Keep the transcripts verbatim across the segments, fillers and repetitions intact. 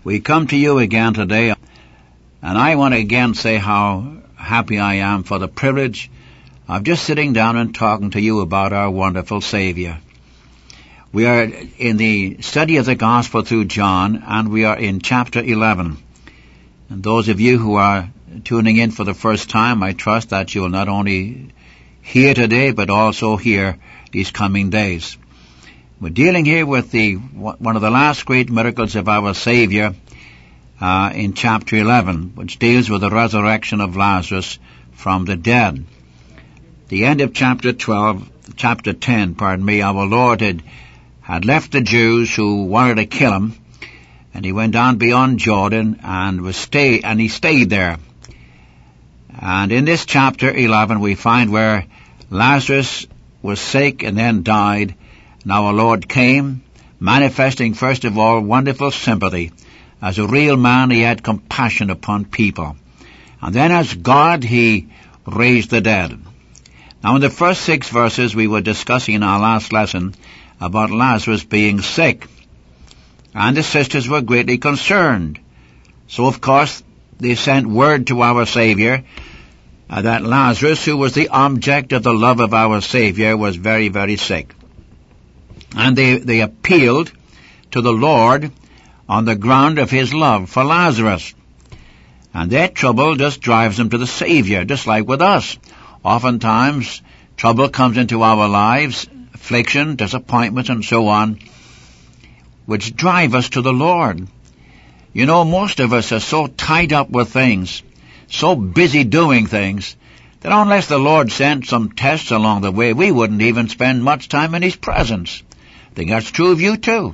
We come to you again today, and I want to again say how happy I am for the privilege of just sitting down and talking to you about our wonderful Savior. We are in the study of the Gospel through John, and we are in chapter eleven. And those of you who are tuning in for the first time, I trust that you will not only hear today, but also hear these coming days. We're dealing here with the one of the last great miracles of our Savior uh, in chapter eleven, which deals with the resurrection of Lazarus from the dead. The end of chapter twelve, chapter ten, pardon me, our Lord had, had left the Jews who wanted to kill him, and he went on beyond Jordan and was stay and he stayed there. And in this chapter eleven, we find where Lazarus was sick and then died. And our Lord came, manifesting first of all wonderful sympathy. As a real man, he had compassion upon people. And then as God, he raised the dead. Now in the first six verses we were discussing in our last lesson about Lazarus being sick. And the sisters were greatly concerned. So of course they sent word to our Savior uh, that Lazarus, who was the object of the love of our Savior, was very, very sick. And they, they appealed to the Lord on the ground of his love for Lazarus. And their trouble just drives them to the Savior, just like with us. Oftentimes, trouble comes into our lives, affliction, disappointments, and so on, which drive us to the Lord. You know, most of us are so tied up with things, so busy doing things, that unless the Lord sent some tests along the way, we wouldn't even spend much time in his presence. I think that's true of you too.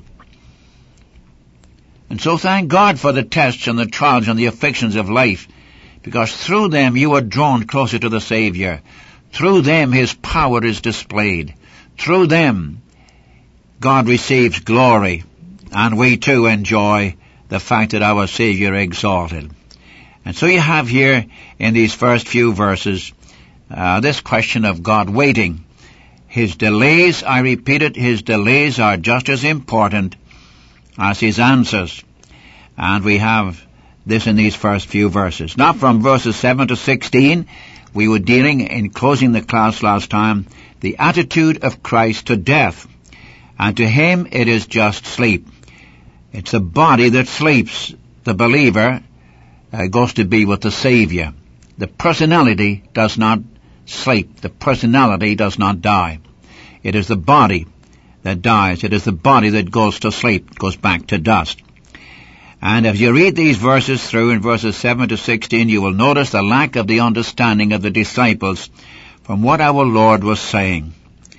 And so thank God for the tests and the trials and the afflictions of life, because through them you are drawn closer to the Savior. Through them his power is displayed. Through them God receives glory, and we too enjoy the fact that our Savior exalted. And so you have here in these first few verses uh, this question of God waiting. His delays, I repeat it, his delays are just as important as his answers. And we have this in these first few verses. Now from verses seven to sixteen, we were dealing, in closing the class last time, the attitude of Christ to death. And to him it is just sleep. It's the body that sleeps. The believer uh, goes to be with the Savior. The personality does not sleep. The personality does not die. It is the body that dies. It is the body that goes to sleep, goes back to dust. And if you read these verses through in verses seven to sixteen, you will notice the lack of the understanding of the disciples from what our Lord was saying.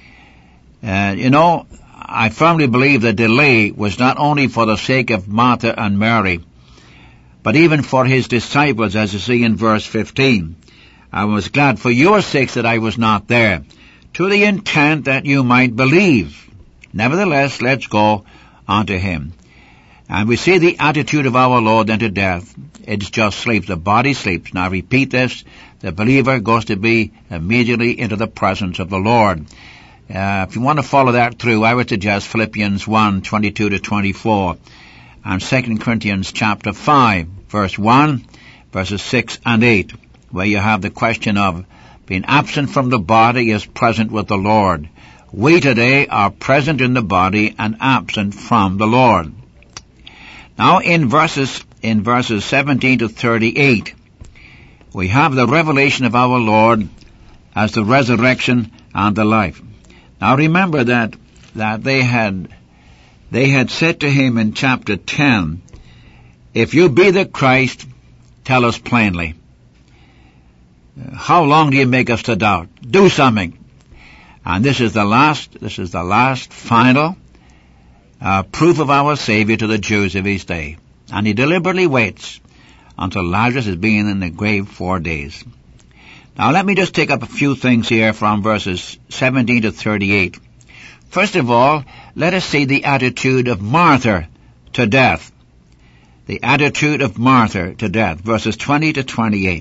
Uh, you know, I firmly believe the delay was not only for the sake of Martha and Mary, but even for his disciples, as you see in verse fifteen. I was glad for your sakes that I was not there, to the intent that you might believe. Nevertheless, let's go on to him. And we see the attitude of our Lord unto death. It's just sleep. The body sleeps. Now repeat this. The believer goes to be immediately into the presence of the Lord. Uh, if you want to follow that through, I would suggest Philippians one, twenty-two to twenty-four, and Second Corinthians chapter five, verse one, verses six and eight, where you have the question of being absent from the body is present with the Lord. We today are present in the body and absent from the Lord. Now in verses, in verses seventeen to thirty-eight, we have the revelation of our Lord as the resurrection and the life. Now remember that, that they had, they had said to him in chapter ten, if you be the Christ, tell us plainly. How long do you make us to doubt? Do something. And this is the last, this is the last final uh, proof of our Savior to the Jews of his day. And he deliberately waits until Lazarus has been in the grave four days. Now let me just take up a few things here from verses seventeen to thirty-eight. First of all, let us see the attitude of Martha to death. The attitude of Martha to death, verses twenty to twenty-eight.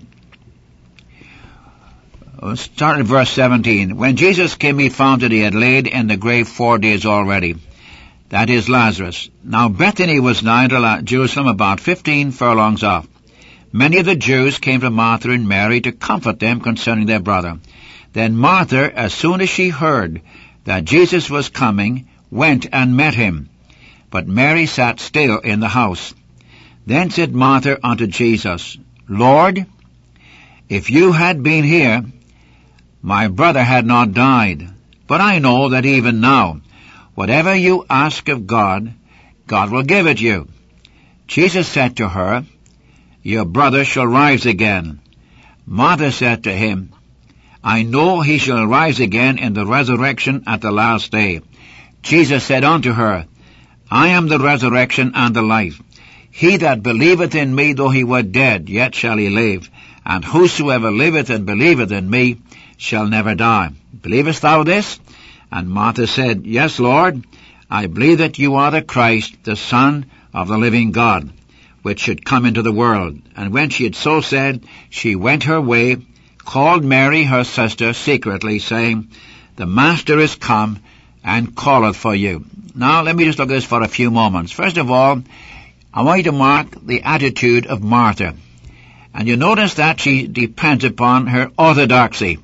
Let's start at verse seventeen. When Jesus came, he found that he had laid in the grave four days already. that is Lazarus. Now Bethany was nigh to Jerusalem, about fifteen furlongs off. Many of the Jews came to Martha and Mary to comfort them concerning their brother. Then Martha, as soon as she heard that Jesus was coming, went and met him. But Mary sat still in the house. Then said Martha unto Jesus, Lord, if you had been here, my brother had not died. But I know that even now, whatever you ask of God, God will give it you. Jesus said to her, Your brother shall rise again. Martha said to him, I know he shall rise again in the resurrection at the last day. Jesus said unto her, I am the resurrection and the life. He that believeth in me, though he were dead, yet shall he live. And whosoever liveth and believeth in me shall never die. Believest thou this? And Martha said, Yes, Lord, I believe that you are the Christ, the Son of the living God, which should come into the world. And when she had so said, she went her way, called Mary her sister secretly, saying, The Master is come, and calleth for you. Now let me just look at this for a few moments. First of all, I want you to mark the attitude of Martha. And you notice that she depends upon her orthodoxy.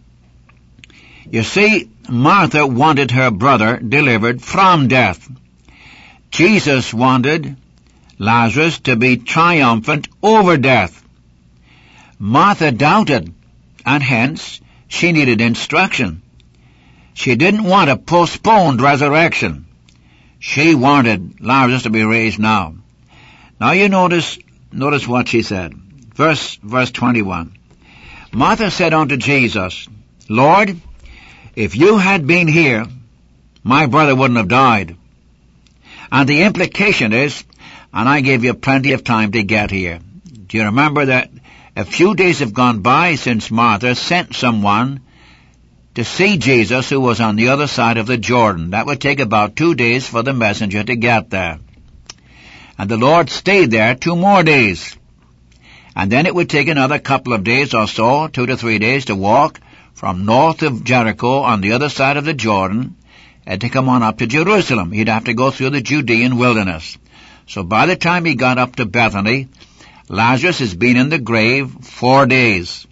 You see, Martha wanted her brother delivered from death. Jesus wanted Lazarus to be triumphant over death. Martha doubted, and hence she needed instruction. She didn't want a postponed resurrection. She wanted Lazarus to be raised now. Now you notice, notice what she said. Verse, verse twenty-one. Martha said unto Jesus, Lord, if you had been here, my brother wouldn't have died. And the implication is, and I gave you plenty of time to get here. Do you remember that a few days have gone by since Martha sent someone to see Jesus, who was on the other side of the Jordan? That would take about two days for the messenger to get there. And the Lord stayed there two more days. And then it would take another couple of days or so, two to three days, to walk from north of Jericho on the other side of the Jordan and to come on up to Jerusalem. He'd have to go through the Judean wilderness. So by the time he got up to Bethany, Lazarus has been in the grave four days.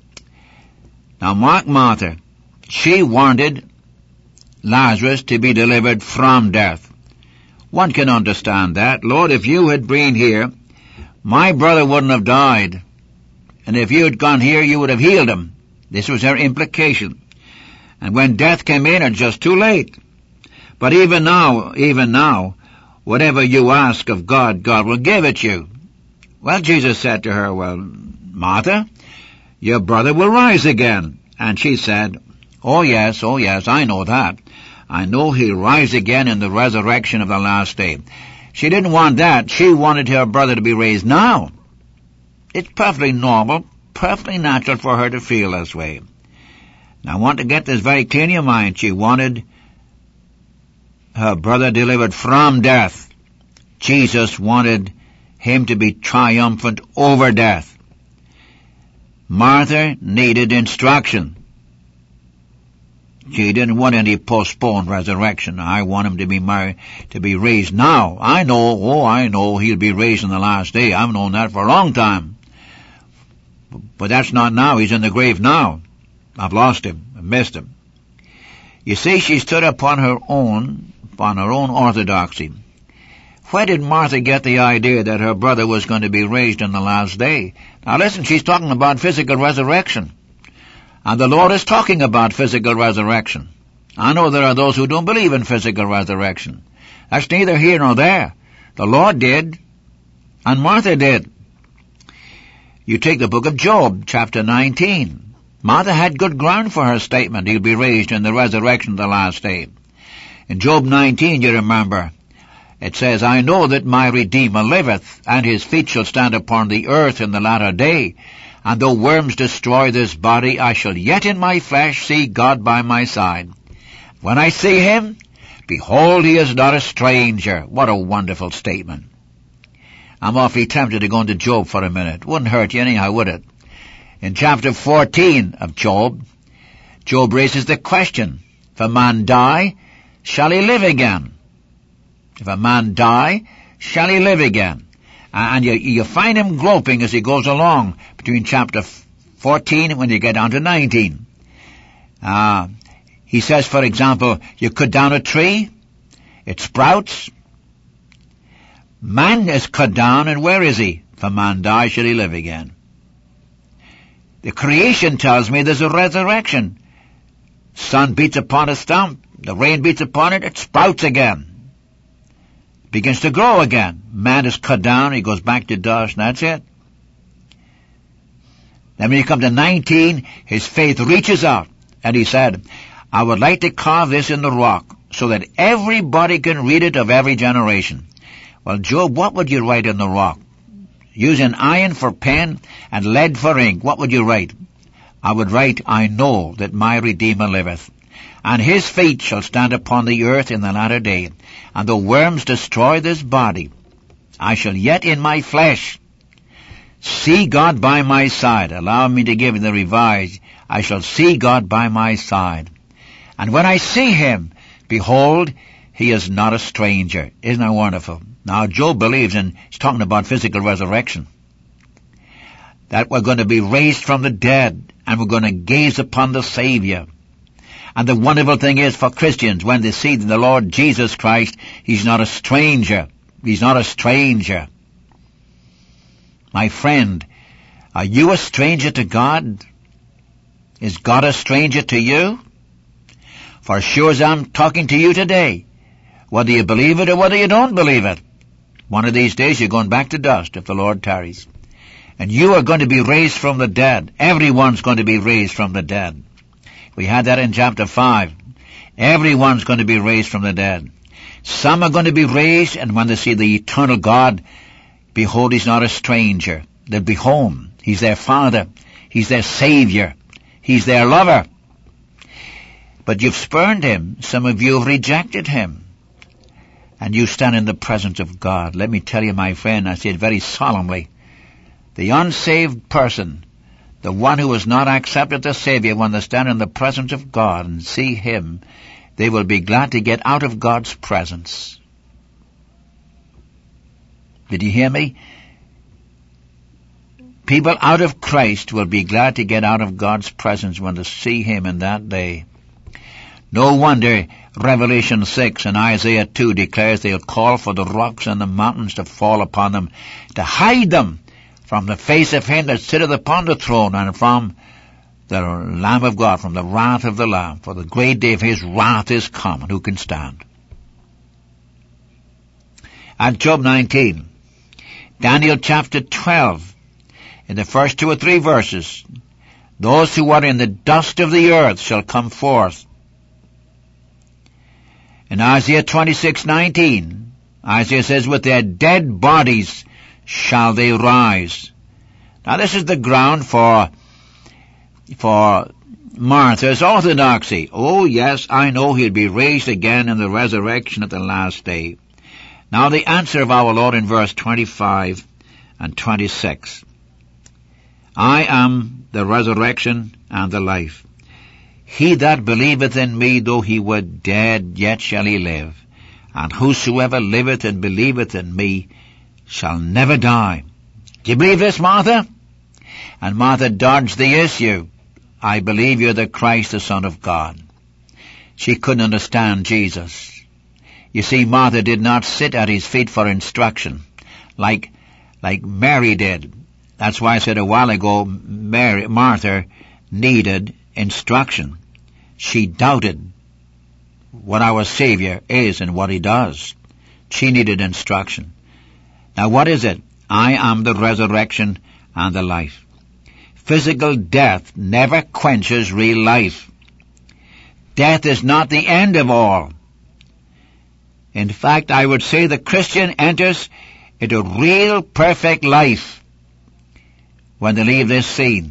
Now mark Martha. She wanted Lazarus to be delivered from death. One can understand that. Lord, if you had been here, my brother wouldn't have died. And if you had gone here, you would have healed him. This was her implication. And when death came in, it's just too late. But even now, even now, whatever you ask of God, God will give it you. Well, Jesus said to her, Well, Martha, your brother will rise again. And she said, Oh yes, oh yes, I know that. I know he'll rise again in the resurrection of the last day. She didn't want that. She wanted her brother to be raised now. It's perfectly normal, perfectly natural for her to feel this way. Now I want to get this very clear in your mind. She wanted her brother delivered from death. Jesus wanted him to be triumphant over death. Martha needed instruction. She didn't want any postponed resurrection. I want him to be married, to be raised now. I know, oh, I know he'll be raised in the last day. I've known that for a long time. But that's not now. He's in the grave now. I've lost him. I've missed him. You see, she stood upon her own, upon her own orthodoxy. Where did Martha get the idea that her brother was going to be raised in the last day? Now listen, she's talking about physical resurrection. And the Lord is talking about physical resurrection. I know there are those who don't believe in physical resurrection. That's neither here nor there. The Lord did, and Martha did. You take the book of Job, chapter nineteen. Martha had good ground for her statement, he'll be raised in the resurrection of the last day. In Job nineteen, you remember, it says, I know that my Redeemer liveth, and his feet shall stand upon the earth in the latter day. And though worms destroy this body, I shall yet in my flesh see God by my side. When I see him, behold, he is not a stranger. What a wonderful statement. I'm awfully tempted to go into Job for a minute. Wouldn't hurt you anyhow, would it? In chapter fourteen of Job, Job raises the question, if a man die, shall he live again? If a man die, shall he live again? And you, you find him groping as he goes along between chapter fourteen and when you get down to nineteen. Uh, he says, for example, you cut down a tree, it sprouts. Man is cut down, and where is he? If a man die, shall he live again? The creation tells me there's a resurrection. Sun beats upon a stump, the rain beats upon it, it sprouts again. Begins to grow again. Man is cut down, he goes back to dust, and that's it. Then when you come to nineteen, his faith reaches out, and he said, I would like to carve this in the rock, so that everybody can read it of every generation. Well, Job, what would you write in the rock? Using iron for pen and lead for ink, what would you write? I would write, I know that my Redeemer liveth, and his feet shall stand upon the earth in the latter day, and the worms destroy this body. I shall yet in my flesh see God by my side. Allow me to give you the revised. I shall see God by my side. And when I see him, behold, he is not a stranger. Isn't that wonderful? Now, Job believes in, he's talking about physical resurrection, that we're going to be raised from the dead, and we're going to gaze upon the Savior. And the wonderful thing is for Christians, when they see the Lord Jesus Christ, he's not a stranger. He's not a stranger. My friend, are you a stranger to God? Is God a stranger to you? For sure as I'm talking to you today, whether you believe it or whether you don't believe it, one of these days you're going back to dust if the Lord tarries. And you are going to be raised from the dead. Everyone's going to be raised from the dead. We had that in chapter five. Everyone's going to be raised from the dead. Some are going to be raised, and when they see the eternal God, behold, he's not a stranger. They'll be home. He's their Father. He's their Savior. He's their lover. But you've spurned him. Some of you have rejected him. And you stand in the presence of God. Let me tell you, my friend, I say it very solemnly, the unsaved person, the one who has not accepted the Savior, when they stand in the presence of God and see him, they will be glad to get out of God's presence. Did you hear me? People out of Christ will be glad to get out of God's presence when they see him in that day. No wonder Revelation six and Isaiah two declares they'll call for the rocks and the mountains to fall upon them, to hide them from the face of him that sitteth upon the throne, and from the Lamb of God, from the wrath of the Lamb. For the great day of his wrath is come, and who can stand? And Job nineteen, Daniel chapter twelve, in the first two or three verses, those who are in the dust of the earth shall come forth. In Isaiah twenty-six nineteen, Isaiah says, with their dead bodies shall they rise. Now this is the ground for, for Martha's orthodoxy. Oh yes, I know he'll be raised again in the resurrection at the last day. Now the answer of our Lord in verse twenty-five and twenty-six. I am the resurrection and the life. He that believeth in me, though he were dead, yet shall he live. And whosoever liveth and believeth in me shall never die. Do you believe this, Martha? And Martha dodged the issue. I believe you're the Christ, the Son of God. She couldn't understand Jesus. You see, Martha did not sit at his feet for instruction, like, like Mary did. That's why I said a while ago, Mary, Martha needed instruction. She doubted what our Savior is and what he does. She needed instruction. Now what is it? I am the resurrection and the life. Physical death never quenches real life. Death is not the end of all. In fact, I would say the Christian enters into real perfect life when they leave this scene.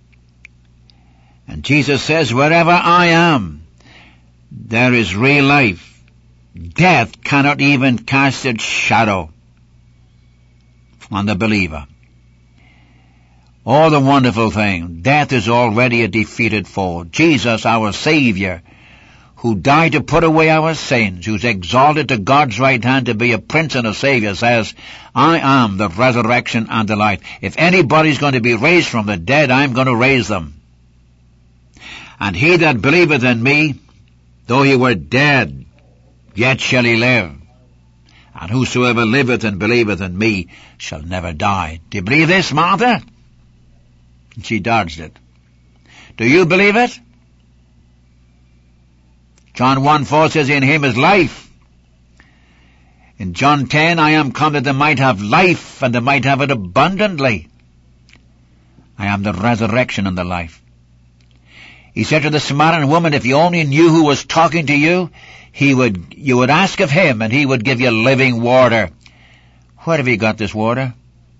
And Jesus says, wherever I am, there is real life. Death cannot even cast its shadow on the believer. Oh, the wonderful thing, death is already a defeated foe. Jesus, our Savior, who died to put away our sins, who's exalted to God's right hand to be a prince and a savior, says, I am the resurrection and the life. If anybody's going to be raised from the dead, I'm going to raise them. And he that believeth in me, though he were dead, yet shall he live. And whosoever liveth and believeth in me shall never die. Do you believe this, Martha? And she dodged it. Do you believe it? John one four says, in him is life. In John ten, I am come that they might have life, and they might have it abundantly. I am the resurrection and the life. He said to the Samaritan woman, if you only knew who was talking to you, he would, you would ask of him, and he would give you living water. Where have you got this water?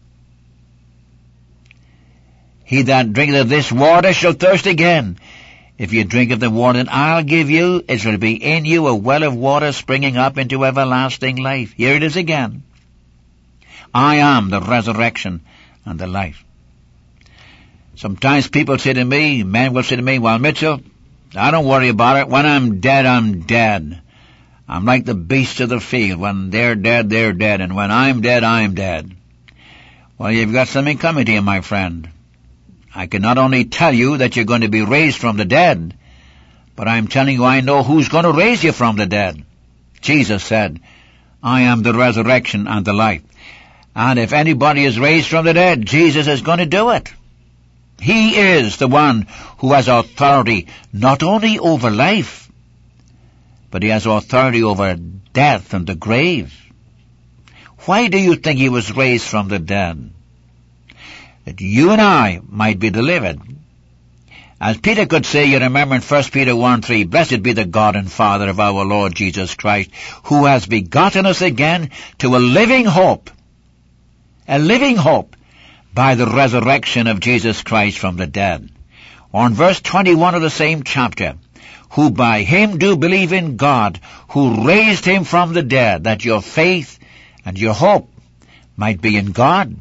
He that drinketh of this water shall thirst again. If you drink of the water that I'll give you, it shall be in you a well of water springing up into everlasting life. Here it is again. I am the resurrection and the life. Sometimes people say to me, men will say to me, well, Mitchell, I don't worry about it. When I'm dead, I'm dead. I'm like the beasts of the field. When they're dead, they're dead. And when I'm dead, I'm dead. Well, you've got something coming to you, my friend. I can not only tell you that you're going to be raised from the dead, but I'm telling you I know who's going to raise you from the dead. Jesus said, I am the resurrection and the life. And if anybody is raised from the dead, Jesus is going to do it. He is the one who has authority not only over life, but he has authority over death and the grave. Why do you think he was raised from the dead? That you and I might be delivered. As Peter could say, you remember in First Peter one three, blessed be the God and Father of our Lord Jesus Christ, who has begotten us again to a living hope, a living hope, by the resurrection of Jesus Christ from the dead. Or in verse twenty-one of the same chapter, who by him do believe in God, who raised him from the dead, that your faith and your hope might be in God.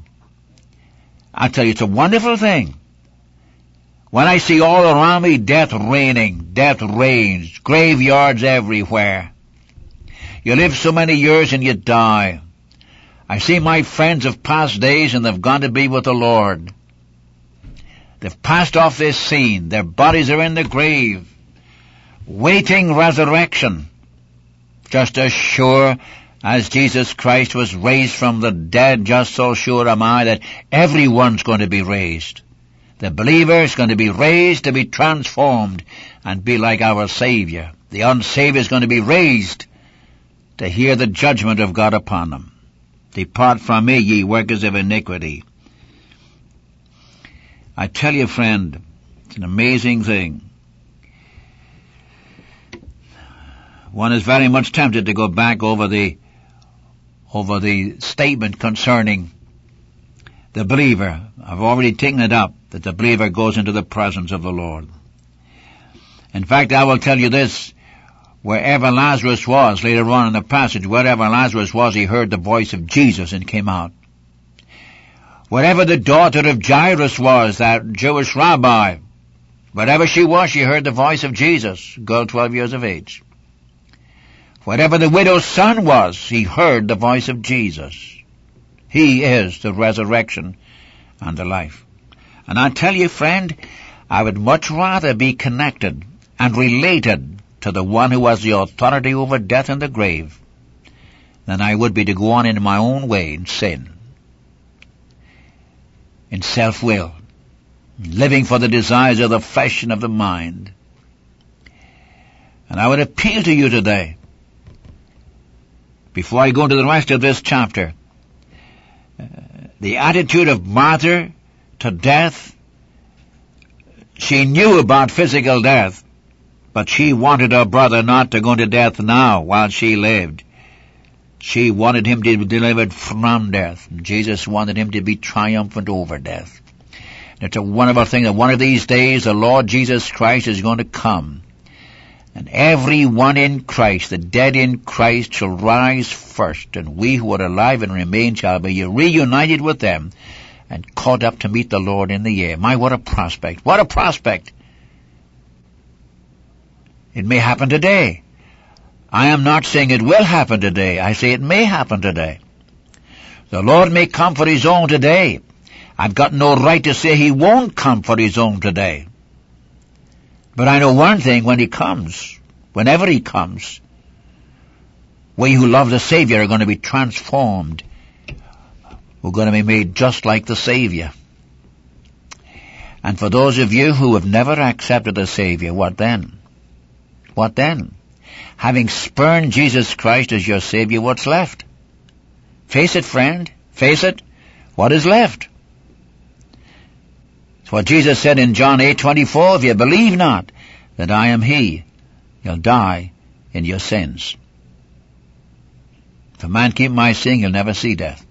I tell you, it's a wonderful thing. When I see all around me death reigning, death reigns, graveyards everywhere. You live so many years and you die. I see my friends of past days and they've gone to be with the Lord. They've passed off this scene. Their bodies are in the grave, waiting resurrection. Just as sure as Jesus Christ was raised from the dead, just so sure am I that everyone's going to be raised. The believer is going to be raised to be transformed and be like our Savior. The unsaved is going to be raised to hear the judgment of God upon them. Depart from me, ye workers of iniquity. I tell you, friend, it's an amazing thing. One is very much tempted to go back over the over the statement concerning the believer. I've already taken it up, that the believer goes into the presence of the Lord. In fact, I will tell you this, wherever Lazarus was, later on in the passage, wherever Lazarus was, he heard the voice of Jesus and came out. Wherever the daughter of Jairus was, that Jewish rabbi, wherever she was, she heard the voice of Jesus, girl twelve years of age. Wherever the widow's son was, he heard the voice of Jesus. He is the resurrection and the life. And I tell you, friend, I would much rather be connected and related to the one who has the authority over death and the grave than I would be to go on in my own way in sin, in self-will, living for the desires of the flesh and of the mind. And I would appeal to you today, before I go into the rest of this chapter, uh, the attitude of Martha to death. She knew about physical death, but she wanted her brother not to go to death now while she lived. She wanted him to be delivered from death. And Jesus wanted him to be triumphant over death. And it's a wonderful thing that one of these days the Lord Jesus Christ is going to come. And everyone in Christ, the dead in Christ, shall rise first, and we who are alive and remain shall be reunited with them and caught up to meet the Lord in the air. My, what a prospect! What a prospect! It may happen today. I am not saying it will happen today. I say it may happen today. The Lord may come for His own today. I've got no right to say He won't come for His own today. But I know one thing, when He comes, whenever He comes, we who love the Savior are going to be transformed. We're going to be made just like the Savior. And for those of you who have never accepted the Savior, what then? What then? Having spurned Jesus Christ as your Savior, what's left? Face it, friend. Face it. What is left? It's what Jesus said in John eight twenty-four, if you believe not that I am He, you'll die in your sins. If a man keep my saying, he'll never see death.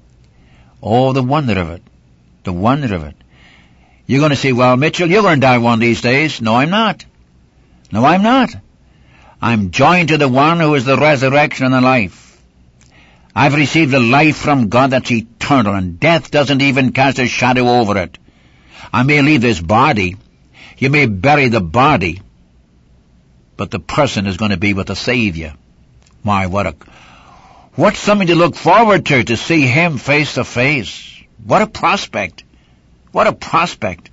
Oh, the wonder of it. The wonder of it. You're going to say, well, Mitchell, you're going to die one of these days. No, I'm not. No, I'm not. I'm joined to the one who is the resurrection and the life. I've received a life from God that's eternal, and death doesn't even cast a shadow over it. I may leave this body. You may bury the body. But the person is going to be with the Savior. My, what a... What's something to look forward to, to see Him face to face. What a prospect. What a prospect.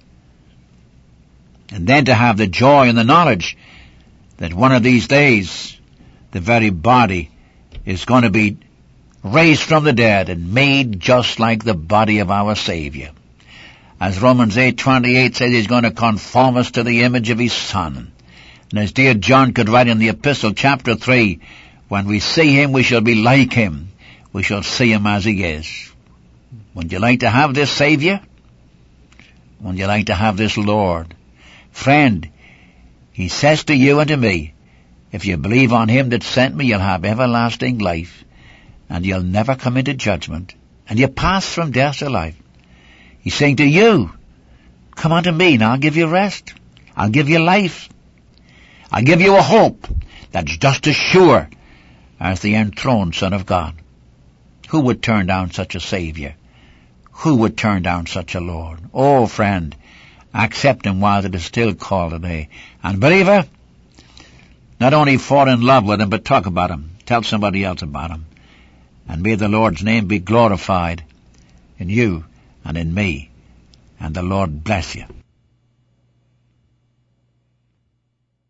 And then to have the joy and the knowledge that one of these days the very body is going to be raised from the dead and made just like the body of our Savior. As Romans eight twenty-eight says, He's going to conform us to the image of His Son. And as dear John could write in the epistle, chapter three, when we see Him, we shall be like Him. We shall see Him as He is. Would you like to have this Savior? Would you like to have this Lord? Friend, He says to you and to me, if you believe on Him that sent me, you'll have everlasting life, and you'll never come into judgment, and you pass from death to life. He's saying to you, come unto me, and I'll give you rest. I'll give you life. I'll give you a hope that's just as sure as the enthroned Son of God. Who would turn down such a Savior? Who would turn down such a Lord? Oh, friend, accept Him while it is still called today. And believer, not only fall in love with Him, but talk about Him. Tell somebody else about Him. And may the Lord's name be glorified in you and in me. And the Lord bless you.